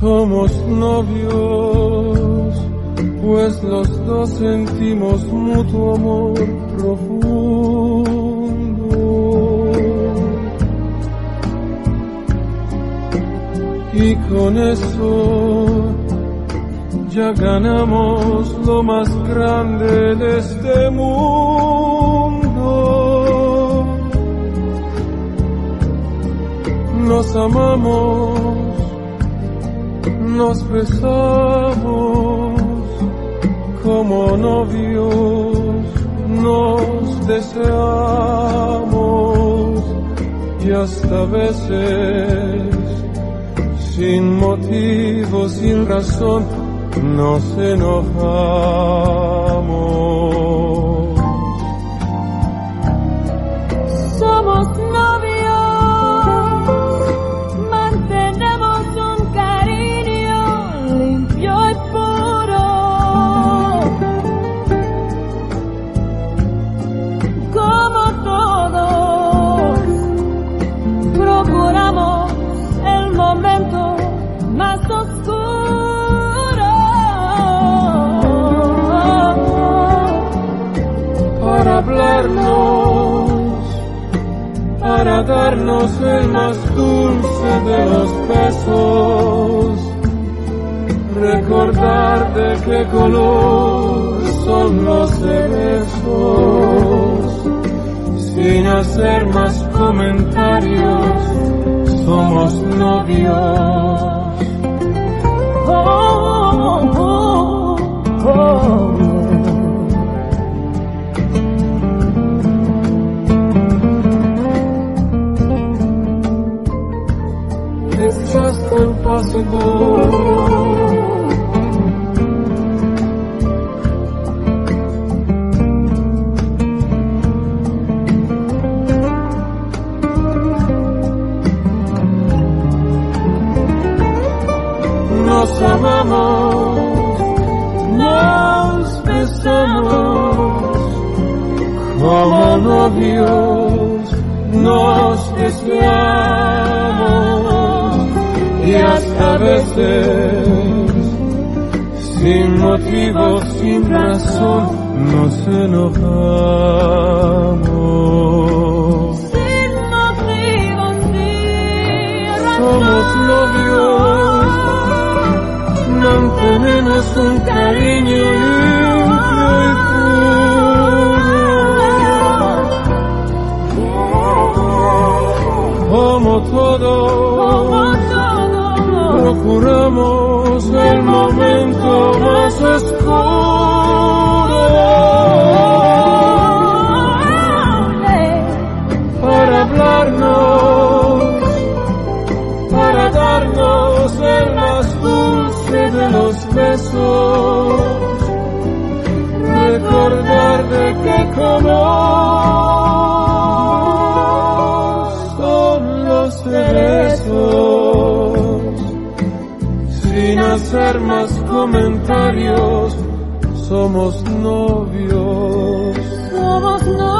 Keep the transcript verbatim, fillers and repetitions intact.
Somos novios, pues los dos sentimos mutuo amor profundo. Y con eso ya ganamos lo más grande de este mundo. Nos amamos, nos besamos como novios, nos deseamos y hasta veces sin motivo, sin razón nos enojamos. Somos para darnos el más dulce de los besos, recordar de qué color son los cerezos, sin hacer más comentarios, somos novios. Oh, oh, oh, oh. It's just impossible. Nos amamos, nos besamos como novios, nos deseamos y hasta veces sin motivo, sin razón nos enojamos. Sin motivo, sin razón. Somos novios, mantenemos un cariño limpio y puro. Como todo, procuramos el momento más oscuro para hablarnos, para darnos el más dulce de los besos, recordar de qué color son los cerezos, sin hacer más comentarios, somos novios. Somos novios.